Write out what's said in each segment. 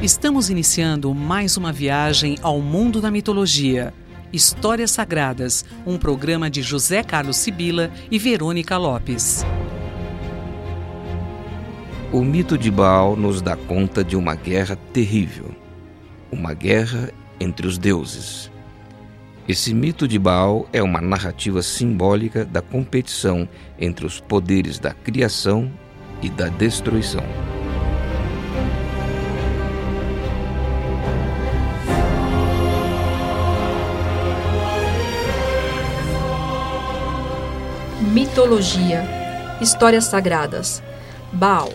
Estamos iniciando mais uma viagem ao mundo da mitologia. Histórias Sagradas, um programa de José Carlos Sibila e Verônica Lopes. O mito de Baal nos dá conta de uma guerra terrível. Uma guerra entre os deuses. Esse mito de Baal é uma narrativa simbólica da competição entre os poderes da criação e da destruição. Mitologia, histórias sagradas, Baal.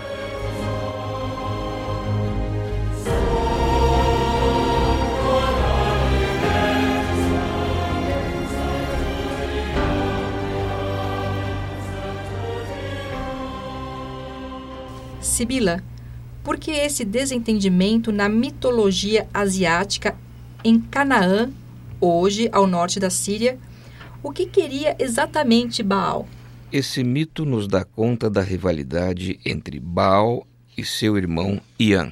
Sibila, por que esse desentendimento na mitologia asiática em Canaã, hoje ao norte da Síria? O que queria exatamente Baal? Esse mito nos dá conta da rivalidade entre Baal e seu irmão Ian.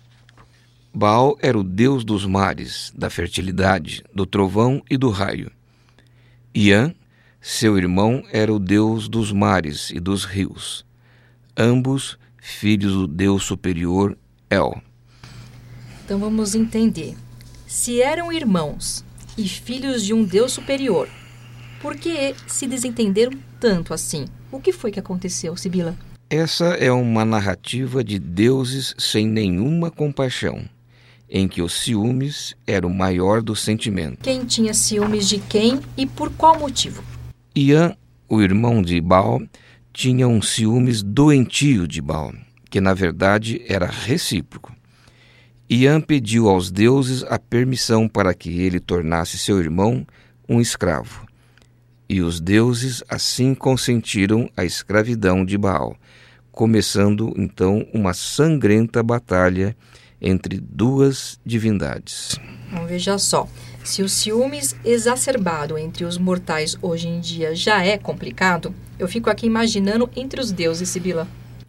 Baal era o deus dos mares, da fertilidade, do trovão e do raio. Ian, seu irmão, era o deus dos mares e dos rios. Ambos filhos do deus superior El. Então vamos entender. Se eram irmãos e filhos de um deus superior, por que se desentenderam tanto assim? O que foi que aconteceu, Sibila? Essa é uma narrativa de deuses sem nenhuma compaixão, em que os ciúmes era o maior dos sentimentos. Quem tinha ciúmes de quem e por qual motivo? Ian, o irmão de Baal, tinha um ciúmes doentio de Baal, que na verdade era recíproco. Ian pediu aos deuses a permissão para que ele tornasse seu irmão um escravo. E os deuses assim consentiram a escravidão de Baal, começando então uma sangrenta batalha entre duas divindades. Veja só, se o ciúmes exacerbado entre os mortais hoje em dia já é complicado, eu fico aqui imaginando entre os deuses, Sibila.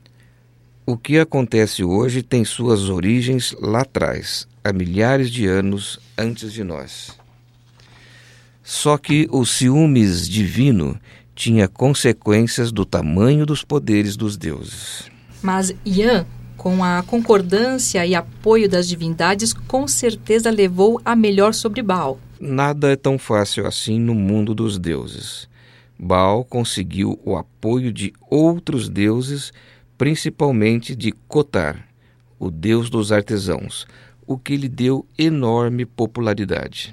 O que acontece hoje tem suas origens lá atrás, há milhares de anos antes de nós. Só que o ciúmes divino tinha consequências do tamanho dos poderes dos deuses. Mas Ian, com a concordância e apoio das divindades, com certeza levou a melhor sobre Baal. Nada é tão fácil assim no mundo dos deuses. Baal conseguiu o apoio de outros deuses, principalmente de Cotar, o deus dos artesãos, o que lhe deu enorme popularidade.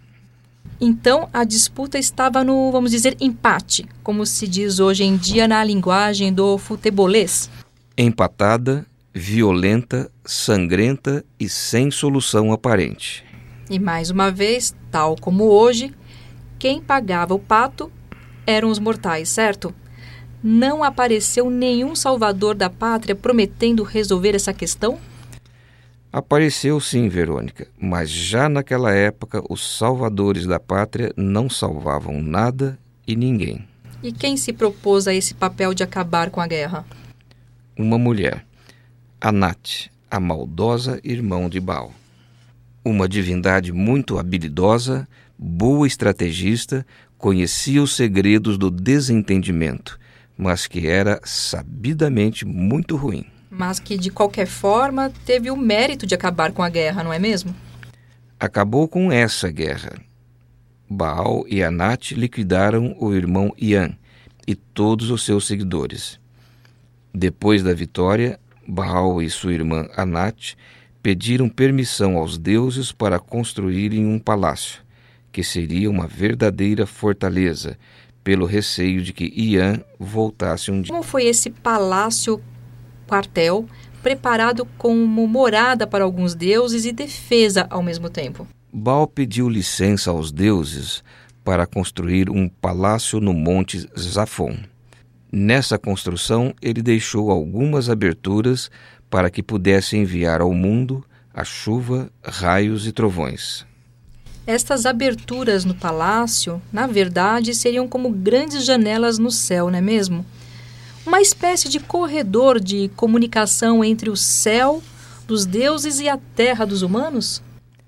Então, a disputa estava no, vamos dizer, empate, como se diz hoje em dia na linguagem do futebolês. Empatada, violenta, sangrenta e sem solução aparente. E mais uma vez, tal como hoje, quem pagava o pato eram os mortais, certo? Não apareceu nenhum salvador da pátria prometendo resolver essa questão? Apareceu sim, Verônica, mas já naquela época os salvadores da pátria não salvavam nada e ninguém. E quem se propôs a esse papel de acabar com a guerra? Uma mulher, Anat, a maldosa irmã de Baal. Uma divindade muito habilidosa, boa estrategista, conhecia os segredos do desentendimento, mas que era sabidamente muito ruim. Mas que, de qualquer forma, teve o mérito de acabar com a guerra, não é mesmo? Acabou com essa guerra. Baal e Anat liquidaram o irmão Ian e todos os seus seguidores. Depois da vitória, Baal e sua irmã Anat pediram permissão aos deuses para construírem um palácio, que seria uma verdadeira fortaleza, pelo receio de que Ian voltasse um dia. Como foi esse palácio quartel, preparado como morada para alguns deuses e defesa ao mesmo tempo? Baal pediu licença aos deuses para construir um palácio no Monte Zafon. Nessa construção, ele deixou algumas aberturas para que pudesse enviar ao mundo a chuva, raios e trovões. Estas aberturas no palácio, na verdade, seriam como grandes janelas no céu, não é mesmo? Uma espécie de corredor de comunicação entre o céu, dos deuses e a terra dos humanos?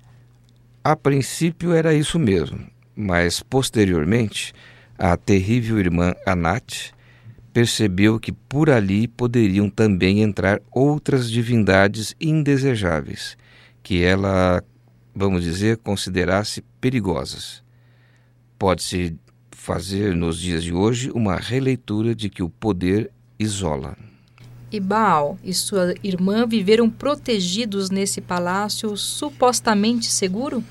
A princípio era isso mesmo, mas posteriormente a terrível irmã Anat percebeu que por ali poderiam também entrar outras divindades indesejáveis, que ela, vamos dizer, considerasse perigosas. Pode-se fazer nos dias de hoje uma releitura de que o poder isola. E Baal e sua irmã viveram protegidos nesse palácio supostamente seguro?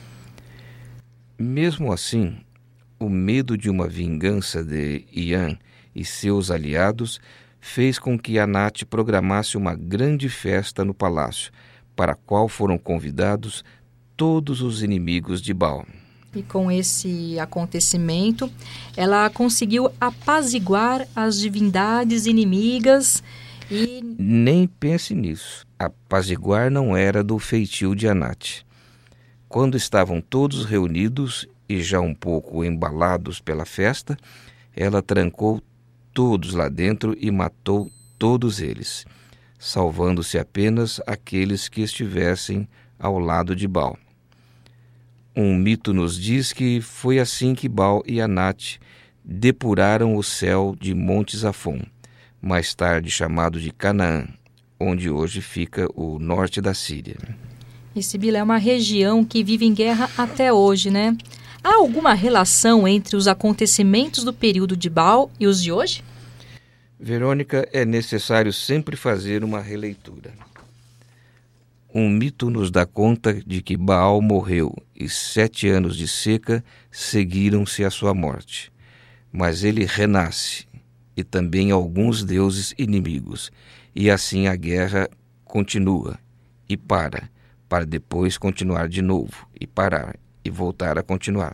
Mesmo assim, o medo de uma vingança de Ian e seus aliados fez com que Anat programasse uma grande festa no palácio, para a qual foram convidados todos os inimigos de Baal. E com esse acontecimento, ela conseguiu apaziguar as divindades inimigas e... Nem pense nisso. Apaziguar não era do feitio de Anat. Quando estavam todos reunidos e já um pouco embalados pela festa, ela trancou todos lá dentro e matou todos eles, salvando-se apenas aqueles que estivessem ao lado de Baal. Um mito nos diz que foi assim que Baal e Anat depuraram o céu de Monte Zafon, mais tarde chamado de Canaã, onde hoje fica o norte da Síria. E Sibila, é uma região que vive em guerra até hoje, né? Há alguma relação entre os acontecimentos do período de Baal e os de hoje? Verônica, é necessário sempre fazer uma releitura. Um mito nos dá conta de que Baal morreu e 7 anos de seca seguiram-se à sua morte. Mas ele renasce, e também alguns deuses inimigos, e assim a guerra continua e para depois continuar de novo, e parar, e voltar a continuar.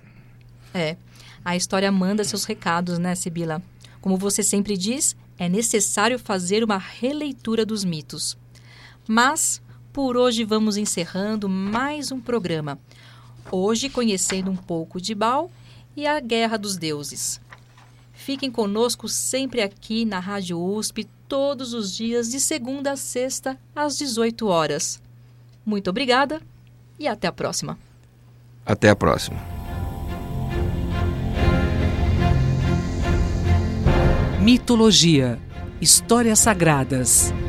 A história manda seus recados, né, Sibila? Como você sempre diz, é necessário fazer uma releitura dos mitos. Mas, por hoje, vamos encerrando mais um programa. Hoje, conhecendo um pouco de Baal e a Guerra dos Deuses. Fiquem conosco sempre aqui na Rádio USP, todos os dias, de segunda a sexta, às 18 horas. Muito obrigada e até a próxima. Até a próxima. Mitologia, histórias sagradas.